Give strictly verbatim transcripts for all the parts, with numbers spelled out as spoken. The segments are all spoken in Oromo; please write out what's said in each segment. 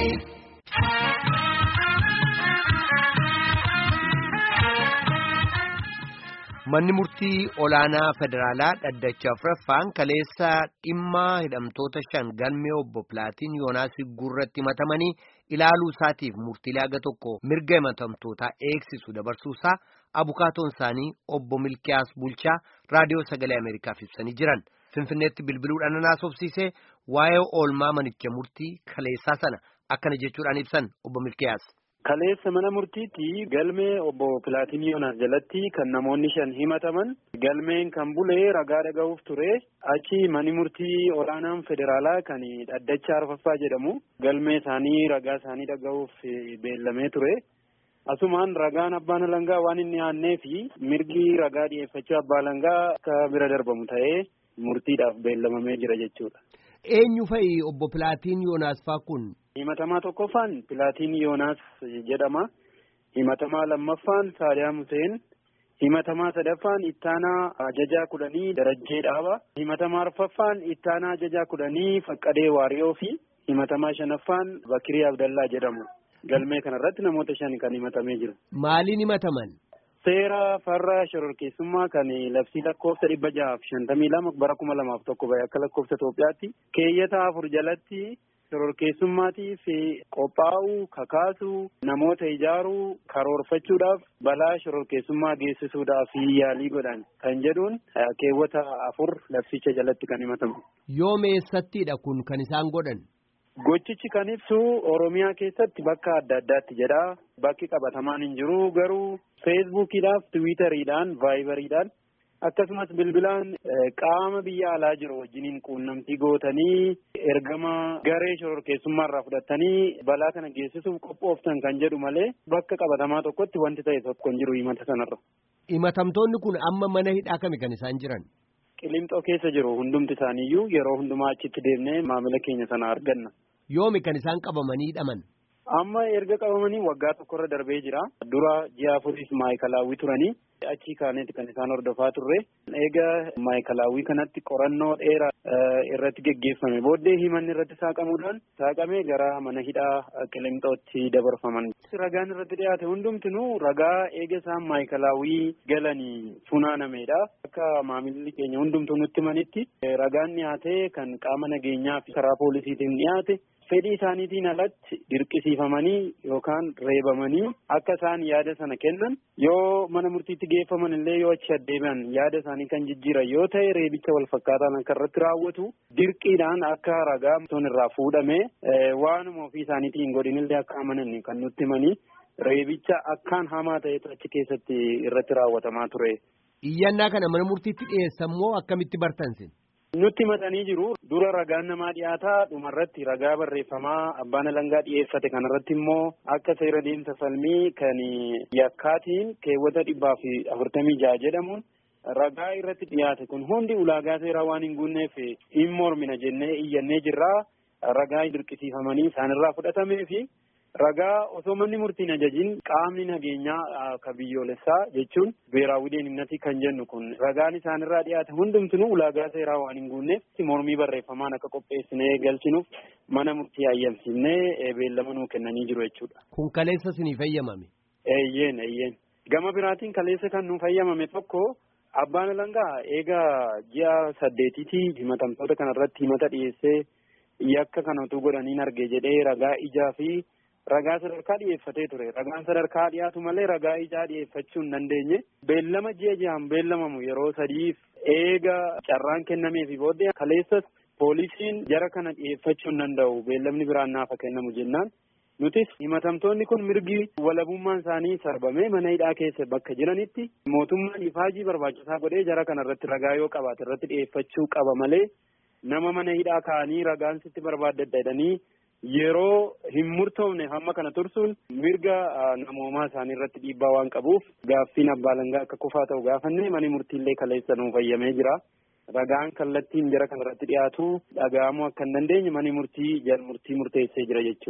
Manni murtii olaanaa federaalaa dhaddacha afuraffaan kaleessa dhimma hidhamtoota shan galmee obbo Pilaatiin Yoonaas gurratti himatamanii ilaaluu isaatiif murtiilee aga tokko mirga himatamtootaa eegsisu dabarsuusaa abukaatoon isaanii obbo Milkiyaas Bulchaa raadiyoo sagalee Ameerikaaf ibsanii jiran. Finfinneetti bilbiluudhaan naasofsiisee waa'ee oolmaa manicha murtii kaleessaa sana akkana jechuudhaan ibsan obbo Milkiyaas. Kaleessa mana murtiitti galmee obbo Pilaatiin Yoonaas jalatti kan namoonni shan himataman galmeen kan bulee ragaa dhaga'uuf ture achi mani murtii olaanaan federaalaa kan dhaddacha arfaffaa jedhamu galmee isaanii ragaa isaanii dhaga'uuf beellamee ture. Asumaan ragaan abbaan alangaa waan inni aannee fi mirgi ragaa dhiyeeffachuu abbaa alangaa akka bira darbamu ta'ee murtiidhaaf beellamamee jira jechuudha. Eenyu fa'i obbo Pilaatiin Yoonaas faa kun? Himatamaa tokkoffaan Pilaatiin Yoonaas jedhama. Himatamaa lammaffaan Saadaam Huseen. Himatamaa sadaffaan Ittaanaa Ajajaa kudhanii Darajjee Dhaaba. Himatamaa arfaffaan Ittaanaa Ajajaa kudhanii Faqqadee Waariyoo fi himatamaa shanaffaan Bakirii Abdallaa jedhamu. Galmee kanarratti namoota shan kan himatamee jiru. Maaliin himataman? Seera farra shororkeessummaa kan labsii lakkoofsa dhibba jahaaf shantamii lama bara kuma lamaaf tokko bahe akka lakkoofsa Itoophiyaatti keeyyata afur jalatti shororkeessummaatiif qophaa'uu, kakaasuu, namoota ijaaruu, karoorfachuudhaaf balaa shororkeessummaa geessisuudhaaf yaalii godhan kan jedhuun keewwata afur labsicha jalatti kan himatamu. Yoo meessattiidha kun kan isaan godhan? Gochichi kan ibsu Oromiyaa keessatti bakka adda addaatti jedha. Bakki qabatamaan hin jiru garuu feesbuukiidhaaf, tiwiitariidhaan, vaayibariidhaan akkasumas bilbilaan qaama biyya alaa jiru wajjiniin quunnamtii gootanii ergama garee shororkeessummaarraa fudhatanii balaa kana geessisuuf qophooftan kan jedhu malee bakka qabatamaa tokkotti wanti ta'e tokko hin jiru himata sanarra. Himatamtoonni kun amma mana hidhaa kami kan isaan jiran? Qilimxoo keessa jiru hundumti isaaniiyyuu yeroo hundumaa achitti deemnee maamila keenya sana arganna. Yoomi kan isaan qabamanii hidhaman? Amma erga qabamanii waggaa tokkorra darbee jira. Dura ji'a afuriif maayikalaawwii turanii achii kaaneeti kan isaan hordofaa turre. Eega maayikalaawwii kanatti qorannoo dheeraa irratti geggeeffame booddee himanni irratti saaqamuudhaan saaqamee gara mana hidhaa Qilimxootti dabarfaman. Ragaan irratti dhiyaate hundumtinuu ragaa eega isaan maayikalaawwii galanii funaanameedha. Akka maamilli keenya hundumtuu nutti himanitti ragaan dhiyaate kan qaama nageenyaa fi karaa poolisiitiin dhiyaate. Fedhii isaaniitiin alatti dirqisiifamanii yookaan reebamanii akka isaan yaada sana kennan yoo mana murtiitti geeffaman illee yoo achi addeebi'an yaada isaanii kan jijjiiran yoo ta'e reebicha wal fakkaataan akka irratti raawwatu dirqiidhaan akka ragaa sun irraa fuudhame waanuma ofii isaaniitiin godhinillee akka amanan kan nutti himanii reebicha akkaan hamaa ta'etu achi keessatti irratti raawwatamaa ture. Iyyannaa kana mana murtiitti dhiyeessan moo akkamitti bartansin? Nutti himatanii jiru. Dura ragaan namaa dhiyaataa dhumarratti ragaa barreeffamaa abbaan alangaa dhiyeeffate kanarratti immoo akka seera deemsa falmii kan yakkaatiin keewwata dhibbaa fi afurtamii jaha jedhamuun ragaa irratti dhiyaate kun hundi ulaagaa seeraa waan hin guunneef hin mormina jennee iyyannee jirraa ragaa dirqisiifamanii isaanirraa fudhatamee fi ragaa osoo manni murtiin ajajiin qaamni nageenyaa ka biyyoolessaa jechuun beeraawwi deeninnatii kan jennu kun ragaan isaanirraa dhiyaate hundumtinuu ulaagaa seeraa waan hin guunneef mormii barreeffamaan akka qopheessinee galchinuuf mana murtii ayyamsinnee beellama nuu kennanii jiru jechuudha. Kun kaleessa sinii fayyamame? Eeyyeen eeyyeen. Gama biraatiin kaleessa kan nuu fayyamame tokko abbaan alangaa eegaa ji'a saddeetiitii himatamtoota kanarratti himata dhiyeessee yakka kanatu godhaniin arge jedhee ragaa ijaa fi ragaa sadarkaa dhiyeeffatee ture. Ragaan sadarkaa dhiyaatu malee ragaa ijaa dhiyeeffachuu hin dandeenye. Beellama ji'a ji'aan beellamamu yeroo sadiif eega carraan kennameefi booddee kaleessas poolisiin jara kana dhiyeeffachuu hin danda'u. Beellamni biraan naaf kennamu jennaan. Nutis himatamtoonni kun mirgi walabummaan isaanii sarbamee mana hidhaa keessa bakka jiranitti mootummaan ifaajii barbaachisaa godhee jara kana irratti ragaa yoo qabaate irratti dhiyeeffachuu qaba malee nama mana hidhaa kaa'anii ragaan sitti barbaadadha jedhanii yeroo hin murtoofne hamma kana tursuun mirga namoomaa isaanii irratti dhiibbaa waan qabuuf gaaffiin abbaa alangaa akka kufaa ta'u gaafanne mani murtiillee kaleessa nuu fayyamee jira. Ragaan kallattiin jara kana irratti dhiyaatu dhaga'amuu akka hin dandeenye mani murtii jal murtii murteessee jira jechuudha.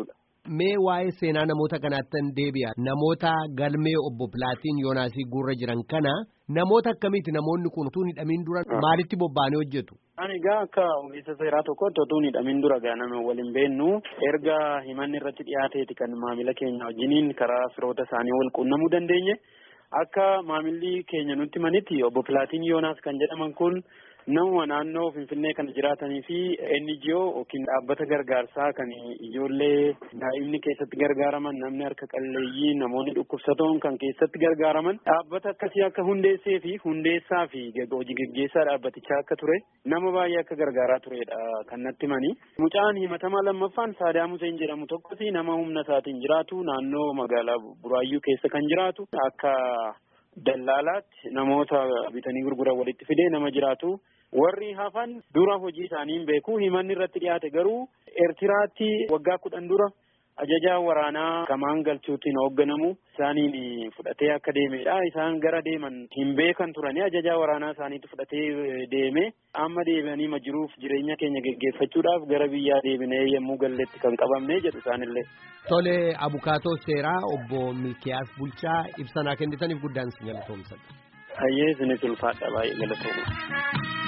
Mee waa'ee seenaa namoota kanaattan deebi'a. Namoota galmee obbo Pilaatiin Yoonaasii guurra jiran kana namoota akkamiiti namoonni kun utuu hidhamiin dura maalitti bobba'anii hojjetu? Ani egaa akka ogeessa seeraa tokkotti utuu hidhamiin dura gaaname waliin beennu erga himanni irratti dhiyaateeti kan maamila keenya wajjiniin karaa firoota isaanii wal quunnamuu dandeenye. Akka maamilli keenya nutti manitti obbo Pilaatiin Yoonaas kan jedhaman kun nama naannoo Finfinnee kan jiraatanii fi N G O yookiin dhaabbata gargaarsaa kan ijoollee daa'imni keessatti gargaaraman namni harka qalleeyyii namoonni dhukkubsatoon kan keessatti gargaaraman dhaabbata akkasii akka hundeessee fi hundeessaa fi hojii gaggeessaa dhaabbatichaa akka ture nama baay'ee akka gargaaraa turedha kan natti mani. Mucaan himatamaa lammaffaan Saadaam Huseen jedhamu tokkos nama humna isaatiin jiraatu naannoo magaalaa Buraayyuu keessa kan jiraatu akka dallaalaatti namoota bitanii gurguran walitti fidee nama jiraatu. Warri hafan dura hojii isaanii hin beeku. Himanni irratti dhiyaate garuu Eertiraatti waggaa kudhan dura ajajaa waraanaa Kamaan Galchuutiin hoogganamu isaaniin fudhatee akka deemedha. Isaan gara deeman hin beekan turani. Ajajaa waraanaa isaaniitu fudhatee deeme. Amma deebi'anii ma jiruuf jireenya keenya geggeeffachuudhaaf gara biyyaa deebinee yommuu galletti kan qabamne jedhu isaanillee. Tole abukaatoo seeraa obbo Milkiyaas Bulchaa ibsa naa kennitaniif guddaan si galatoomsadha. Hayyee isinis ulfaadha baay'ee galatooma.